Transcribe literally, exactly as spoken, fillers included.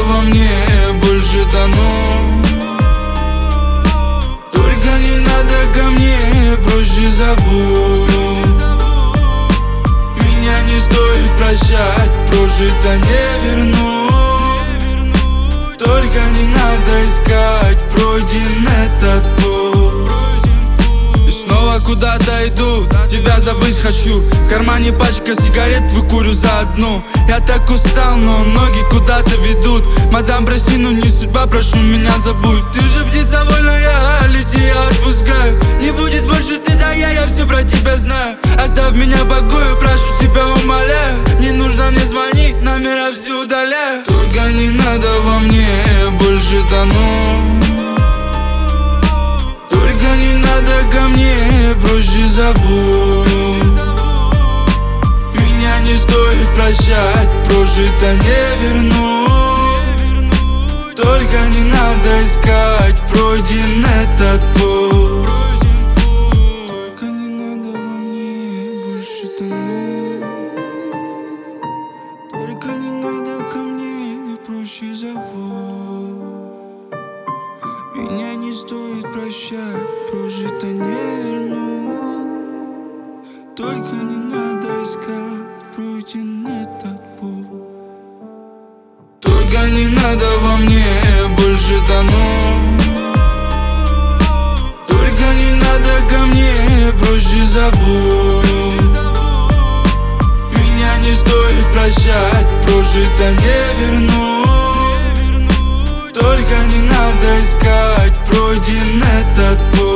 во мне, больше тону. Только не надо ко мне, проще забудь. Меня не стоит прощать, прожито не вернуть. Только не надо искать пройден этот путь. И снова куда-то иду, тебя забыть хочу. В кармане пачка сигарет, выкурю за одну. Я так устал, но ноги куда-то ведут. Мадам, прости, но не судьба, прошу меня забудь. Ты же птица вольная, лети, я отпускаю. Не будет больше ты, да я, я все про тебя знаю. Оставь меня в покое, прошу тебя, умоляю. Не нужно мне звонить, номера все удаляю. Только не надо во мне, больше тону. Только не надо ко мне, проще забудь. Меня не стоит прощать, прожито не вернуть. Только не надо искать пройден этот путь. Только не надо во мне, больше тону. Только не надо ко мне, проще забудь. Меня не стоит прощать, прожито не вернуть. Только не надо искать пройден этот путь. Только не надо во мне, больше тону. Только не надо ко мне, проще забудь. Меня не стоит прощать, прожито не вернуть. Только не надо искать пройден этот путь.